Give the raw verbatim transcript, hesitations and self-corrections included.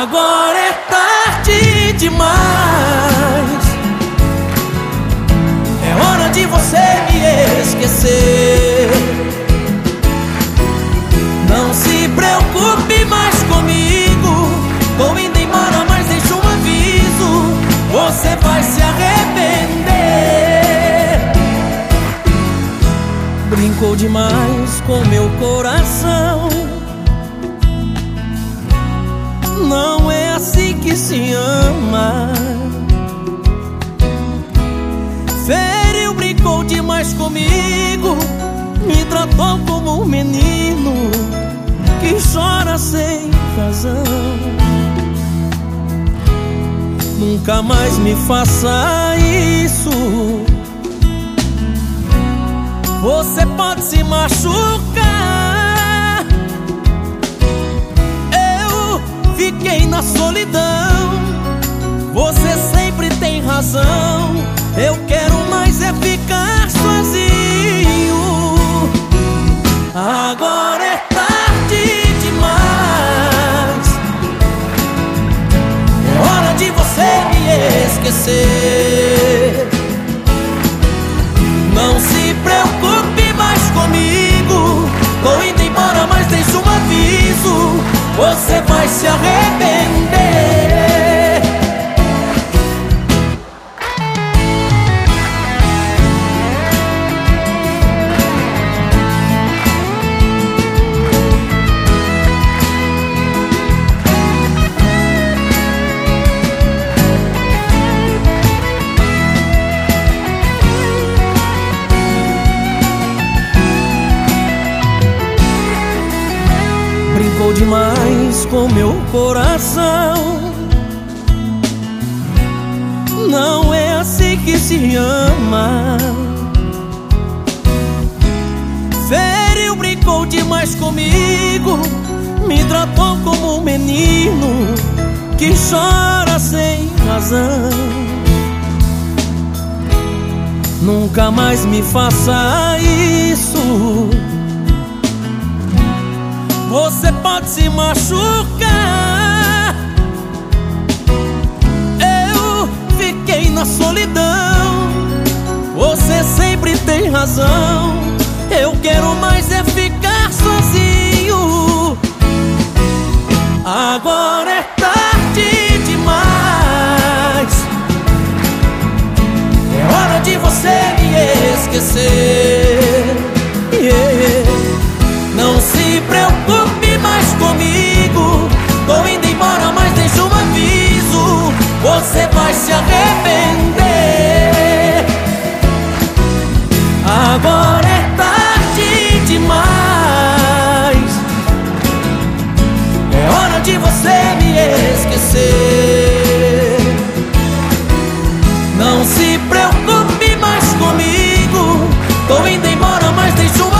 Agora é tarde demais. É hora de você me esquecer. Não se preocupe mais comigo. Tô indo embora, mas deixa um aviso: você vai se arrepender. Brincou demais com meu coração. Não é assim que se ama. Feriu, brincou demais comigo. Me tratou como um menino que chora sem razão. Nunca mais me faça isso. Você pode se machucar. Eu fiquei na solidão. Você sempre tem razão. Eu quero mais é ficar sozinho. Agora é tarde demais. É hora de você me esquecer. Não se preocupe mais comigo. Tô indo embora, mas deixa um aviso: você vai se arrepender. Brincou demais com meu coração. Não é assim que se ama. Feriu, brincou demais comigo. Me tratou como um menino que chora sem razão. Nunca mais me faça isso. Você pode se machucar. Eu fiquei na solidão. Você sempre tem razão. Eu quero mais é ficar sozinho. Agora é tarde demais. É hora de você me esquecer. Yeah. Não se preocupe mais comigo. Tô indo embora, mas deixa um aviso: você vai se arrepender. Agora é tarde demais. É hora de você me esquecer. Não se preocupe mais comigo. Tô indo embora, mas deixa um